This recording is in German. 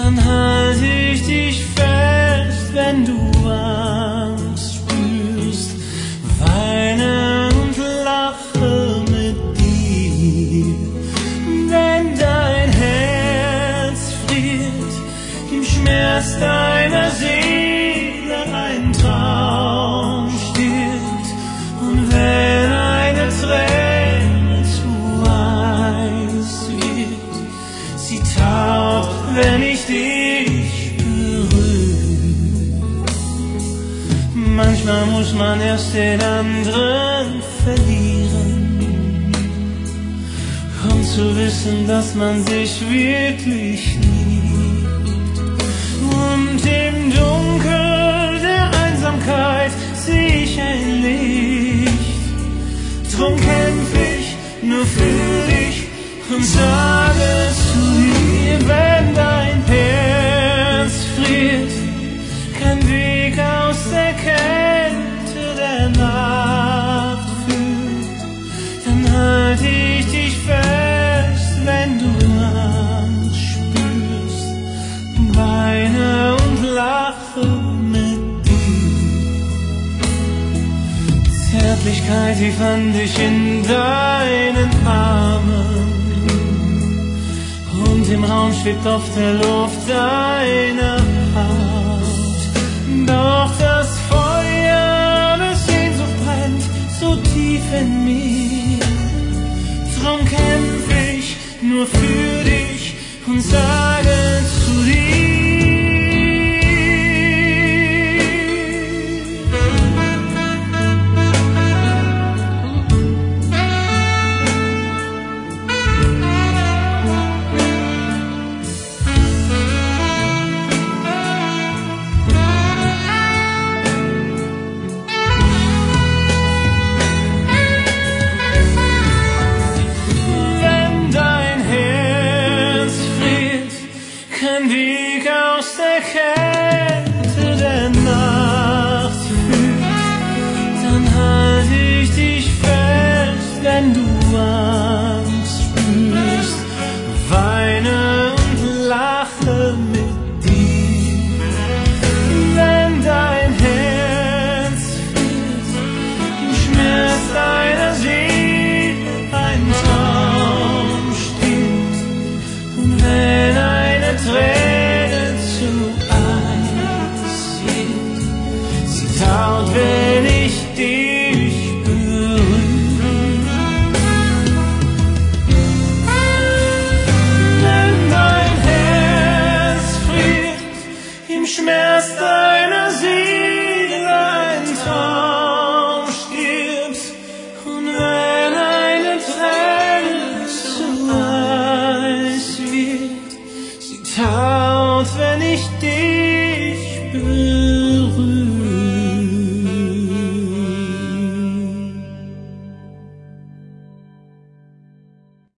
dann halte ich dich fest, wenn du Angst spürst, weine und lache mit dir. Wenn dein Herz friert, im Schmerz deiner Seele ein Traum stirbt, und wenn eine Träne zu heiß wird, sie taut, wenn ich dich berühre. Manchmal muss man erst den anderen verlieren, um zu wissen, dass man sich wirklich liebt. Und im Dunkel der Einsamkeit sehe ich ein Licht. Drum kämpf ich nur für dich und sage zu dir, wenn dein Herz friert, kein Weg aus der Kälte der Nacht führt, dann halte ich dich fest, wenn du Angst spürst, weine und lache mit dir. Zärtlichkeit, die fand ich in deinen Armen, und im Raum schwebt auf der Luft deine Haut. Doch das Feuer der Sehnsucht brennt so tief in mir. Drum kämpf ich nur für dich und sag